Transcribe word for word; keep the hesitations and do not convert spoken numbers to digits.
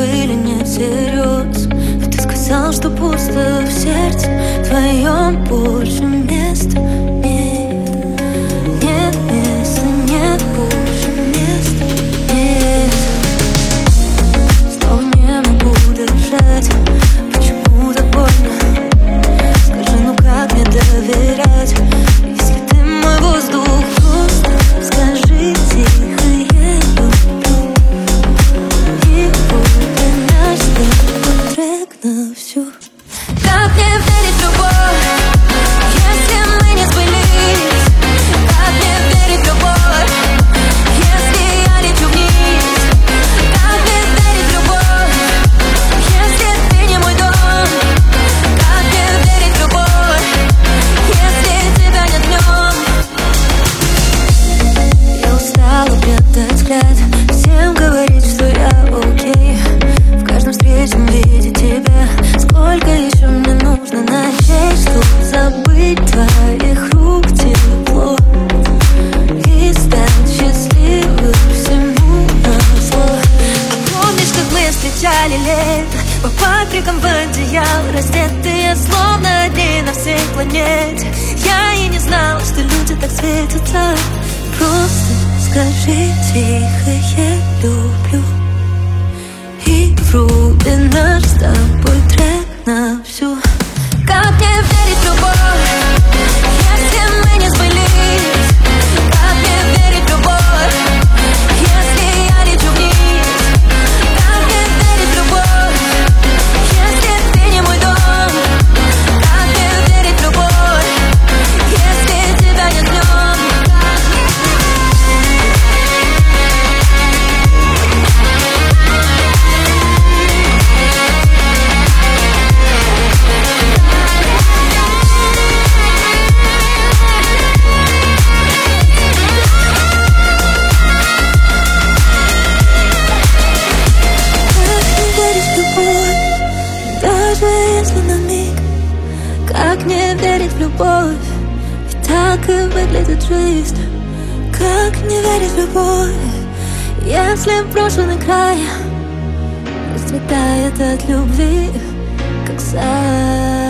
были не всерьез. Ведь ты сказал, что пусто в сердце твоем больше места нет. Нет места, нет больше места нет. Снова не могу дышать. Почему так больно? Скажи, ну как мне доверять, если ты мой воздух? Просто скажи тихо, я люблю. И будет наш с тобой трек на всю. Как мне верить в любовь, если мы не сбылись? Как мне верить в любовь, если я лечу вниз? Как мне верить в любовь, если ты не мой дом? Как мне верить в любовь, если тебя нет днем? Я устала прятать взгляд, всем говорить, что я окей. В каждом встречном виде тебя. Сколько еще мне нужно ночей, чтобы забыть твоих рук тепло и стать счастливым всему назло? Помнишь, как мы встречали лето по паприкам в одеял, раздетые словно одни на всей планете? Я и не знала, что люди так светятся. Просто скажи тихо, я люблю. И вруби наш с тобой трек на всю. Как мне верить в любовь, если мы не сбылись? Как мне верить в любовь, если я лечу вниз? Как мне верить в любовь, если ты не мой дом? Как мне верить в любовь, если тебя нет днем? Даже если на миг. Как не верить в любовь, ведь так и выглядит жизнь. Как не верить в любовь, если брошенный край расцветает от любви, как сад.